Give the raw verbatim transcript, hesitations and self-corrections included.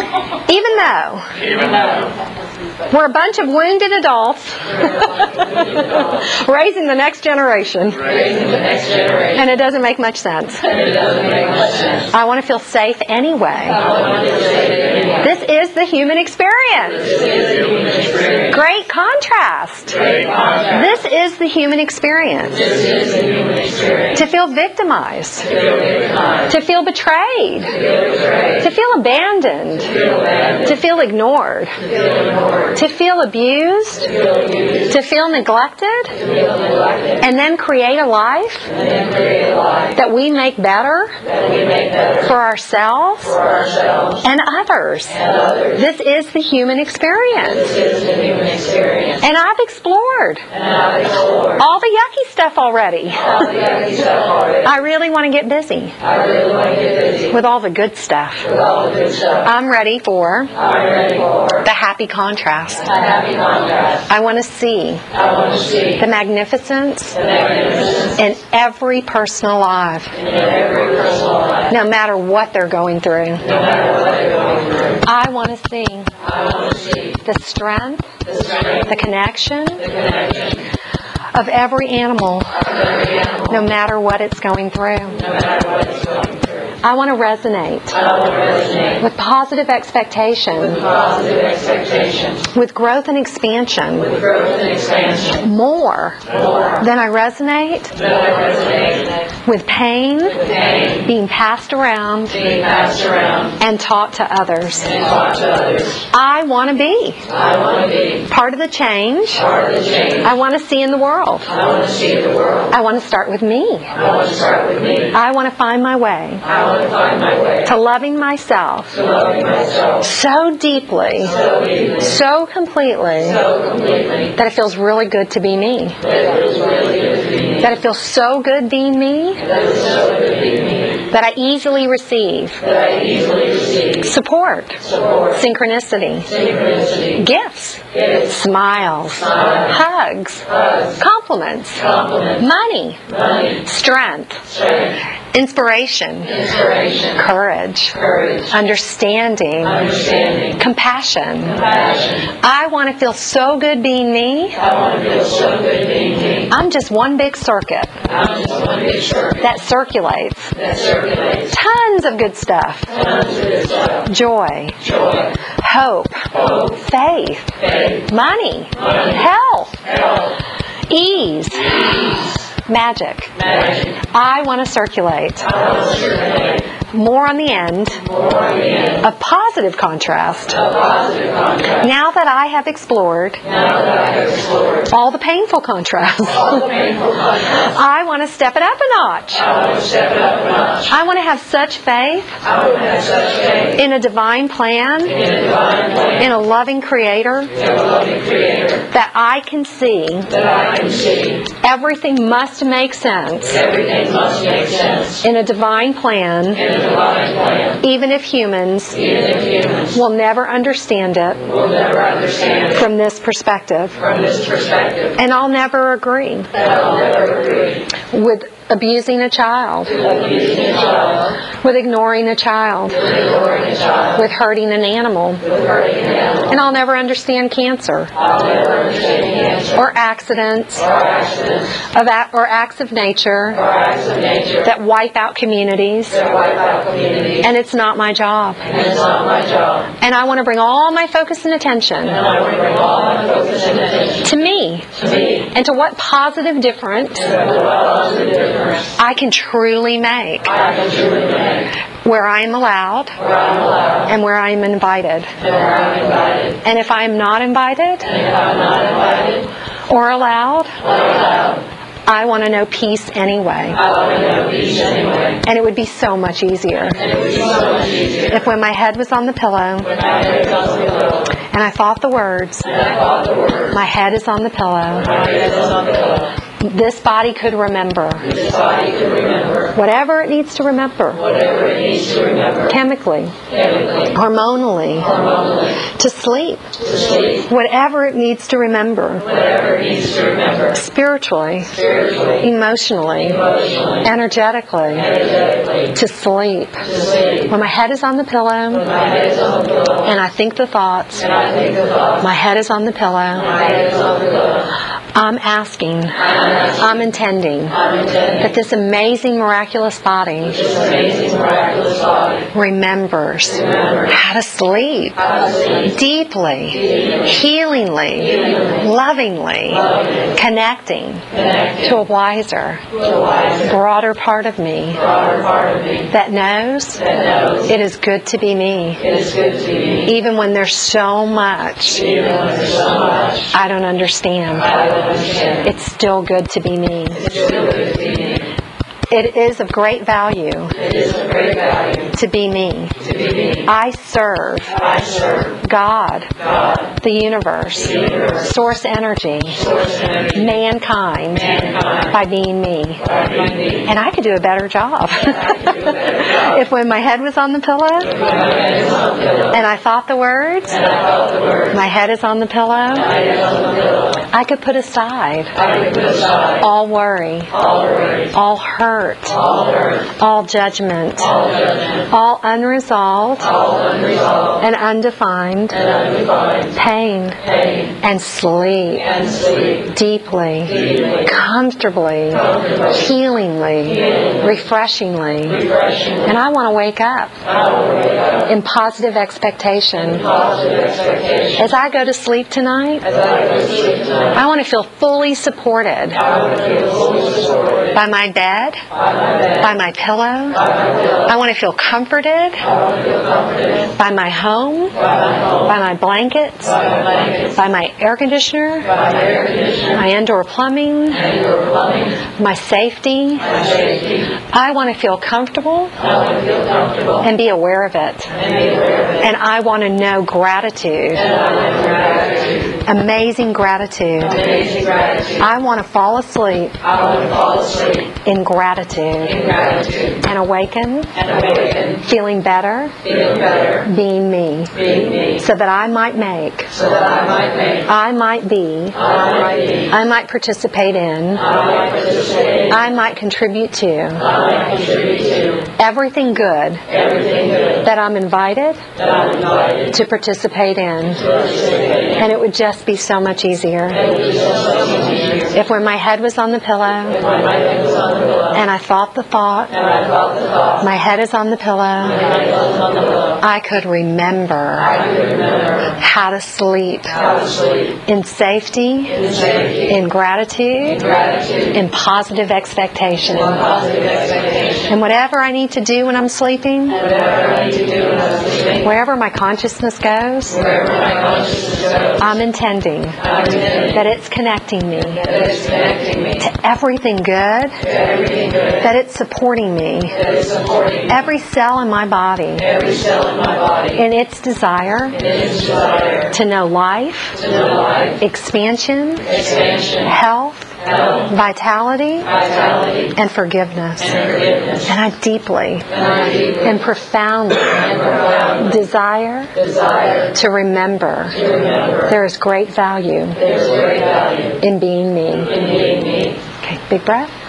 Even though, Even though we're a bunch of wounded adults raising the next generation. raising the next generation, And it doesn't make much sense. it doesn't make much sense. I want to feel safe anyway. I want to say it anyway. This is the human experience. This is the human experience. Great contrast. Great contrast. This is the human experience. This is the human experience. To feel victimized. Feel victimized. To feel betrayed. Feel betrayed. To feel abandoned. Feel bad. To feel ignored. Feel ignored. To feel abused. Feel abused. To feel neglected. Feel neglected. And then create a life And then create a life that we make better that we make better for ourselves for ourselves and others. and others. This is the human experience. This is the human experience. And I've explored And I've explored all the yucky stuff already. all the yucky stuff already. I really want to get busy I really want to get busy with all the good stuff. with all the good stuff. I'm ready for I'm ready for the happy contrast. a happy contrast. I want to see I want to see the magnificence the magnificence in every person alive, in every personal life, no matter what they're going through. no matter what they're going through. I want to see I want to see the strength, the strength, the connection the connection of every animal, of every animal, no matter what it's going through. no matter what it's going through. I want to resonate I want to resonate with positive expectation, with positive expectations, with growth and expansion, with growth and expansion, more more than I resonate than I resonate with pain with pain being passed around being passed around and taught to others. and taught to others. I want to be I want to be part of the change part of the change. I want to see in the world. I want to see the world. I want to start with me. I want to start with me. I want to find my way I want to find my way to loving myself to loving myself so deeply, so deeply, so completely, so completely, that it feels really good to be me. that it feels really good to be me. That it feels so good being me That it's so good to be me. that I easily receive That I easily receive support, support, synchronicity, synchronicity, gifts, gifts, smiles, smiles, hugs, hugs, compliments, compliments, money, money, strength, strength, inspiration, inspiration, courage, courage, understanding, understanding, compassion. compassion. I want to feel so good being me. I want to feel so good being me. I'm just one big circuit I'm just one big circuit that circulates that circulates tons of good stuff. tons of good stuff. Joy, Joy, hope, hope, faith, faith, money, money, health, health, ease, magic. magic. I want to circulate I want to circulate more on the end more on the end of positive contrast. of positive contrast. Now that I have explored Now that I have explored all the painful contrasts, all the painful contrasts, I want to step it up a notch. I want to step it up a notch. I want to have such faith I want to have such faith in a divine plan, in a divine plan, in a loving creator, in a loving creator, that I can see that I can see everything must make sense everything must make sense in a divine plan, in a divine plan, even if humans even if humans will never understand it will never understand it from this perspective. from this perspective. And I'll never agree And I'll never agree with abusing a child, with abusing a child, with ignoring a child, with ignoring a child, with hurting an animal. with hurting an animal. And I'll never understand cancer I'll never understand cancer or accidents or accidents of a- or acts of nature or acts of nature that wipe out communities. that wipe out communities. And it's not my job. And it's not my job. And I want to bring all my focus and attention And I want to bring all my focus and attention to me to me and to what positive difference and what positive difference I can truly make I can truly make where I am allowed where I'm allowed and where I am invited. and where I'm invited. And if I am not invited And if I'm not invited or allowed, or allowed, I want to know peace anyway. I want to know peace anyway. And it would be so much easier And it would be so much easier if when my head was on the pillow when my head is on the pillow and I thought the words, and I thought the word, my head is on the pillow, my head is on the pillow. this body could remember This body could remember whatever it needs to remember, whatever it needs to remember, chemically, chemically, hormonally, hormonally, to sleep, to sleep, whatever it needs to remember, whatever it needs to remember, spiritually, spiritually, emotionally, emotionally, energetically, energetically, to sleep. to sleep. When my head is on the pillow My head is on the pillow And I think the thoughts. And I think the thoughts. My head is on the pillow. My head is on the pillow. I'm asking. I'm asking. I'm intending. I'm intending. That this amazing, miraculous body This amazing, miraculous body remembers remembers how to sleep how to sleep deeply, deeply, healingly, healingly, lovingly, lovingly, connecting connecting to a wiser, to a wiser, broader part of me broader part of me that knows that knows it is good to be me, it is good to be me, even when there's so much even when there's so much I don't understand. I don't understand. It's still good to be me. It's still good to be me. It is of great value It is of great value to be me. to be me. I serve I serve God, God, the universe, the universe, source energy, source energy, mankind, mankind, by being me. by being me. And I could do a better job. If when my head was on the pillow My head is on the pillow. and I thought the words, And I thought the word. my head is on the pillow, My head is on the pillow. I could put aside I could put aside all worry, all worry, all hurt, all hurt, all judgment, all judgment, all unresolved all unresolved and undefined and undefined pain, pain, and sleep and sleep deeply, deeply, comfortably, comfortably, healingly, healingly, refreshingly. refreshingly. And I want to wake up I will wake up in positive expectation. positive expectation. As I go to sleep tonight, As I go to sleep tonight, I want to feel fully supported I will feel fully supported by my bed, by my bed, by my pillow. by my pillow. I want to feel comforted I want to feel comforted by my home, by my home, by my blankets, by my blankets, by my air conditioner, by my air conditioner, my indoor plumbing, and your plumbing, my safety. my safety. I want to feel comfortable I want to feel comfortable and be aware of it. and be aware of it. And I want to know gratitude, And I want gratitude, amazing gratitude. amazing gratitude. I want to fall asleep I want to fall asleep in gratitude in gratitude and awaken and awaken, feeling better, feeling better, being me, being me, so that I might make, so that I might make, I might be, I might be, I might participate in, I might participate, I might contribute to I might contribute to everything good everything good that I'm invited that I'm invited to participate in. to participate in. And it would just be so much easier It would be so much easier if when my head was on the pillow when my head was on the pillow and I thought the thought, and I thought the thought, my head is on the pillow, my head was on the pillow. I could remember I could remember how to sleep how to sleep in safety, in safety, in gratitude, gratitude, in positive expectation. positive expectation. And whatever I need to do when I'm sleeping, Whatever I need to do when I'm sleeping, wherever my consciousness goes, wherever my consciousness goes, I'm intending I'm intending that it's connecting me that it's connecting me to everything good, to everything good, that it's supporting me, that is supporting me, every cell in my body, every cell in my body, in its desire in its desire to know life, to know life, expansion, expansion, health, health, vitality, vitality, and forgiveness. and forgiveness. And I deeply And I deeply and profoundly and profoundly desire desire to remember to remember there is great value there is great value in being me. in being me. Okay, big breath.